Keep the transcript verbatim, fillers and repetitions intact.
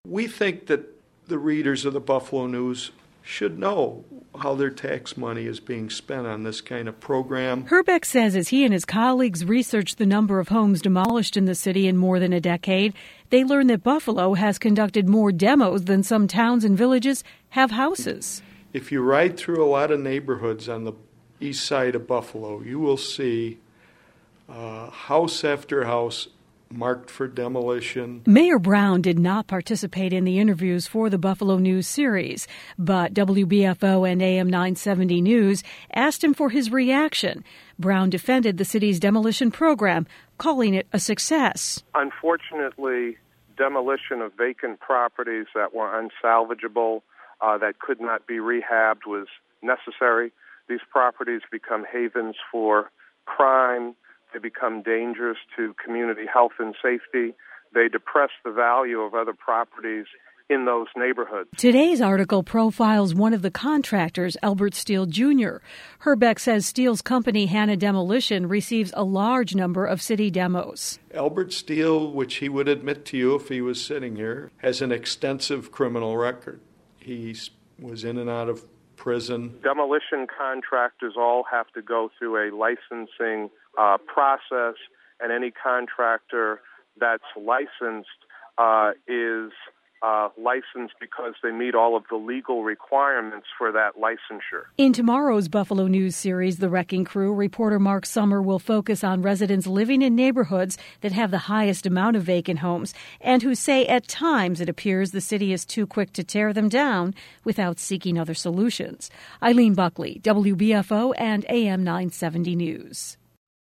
We think that the readers of the Buffalo News should know how their tax money is being spent on this kind of program. Herbeck says as he and his colleagues researched the number of homes demolished in the city in more than a decade, they learned that Buffalo has conducted more demos than some towns and villages have houses. If you ride through a lot of neighborhoods on the east side of Buffalo, you will see uh, house after house marked for demolition. Mayor Brown did not participate in the interviews for the Buffalo News series, but W B F O and A M nine seventy News asked him for his reaction. Brown defended the city's demolition program, calling it a success. Unfortunately, demolition of vacant properties that were unsalvageable, uh, that could not be rehabbed, was necessary. These properties become havens for crime. They become dangerous to community health and safety. They depress the value of other properties in those neighborhoods. Today's article profiles one of the contractors, Albert Steele Junior Herbeck says Steele's company, Hanna Demolition, receives a large number of city demos. Albert Steele, which he would admit to you if he was sitting here, has an extensive criminal record. He was in and out of prison. Demolition contractors all have to go through a licensing uh, process, and any contractor that's licensed uh, is uh, licensed because they meet all of the legal requirements for that licensure. In tomorrow's Buffalo News series, The Wrecking Crew, reporter Mark Summer will focus on residents living in neighborhoods that have the highest amount of vacant homes and who say at times it appears the city is too quick to tear them down without seeking other solutions. Eileen Buckley, W B F O and A M nine seventy News.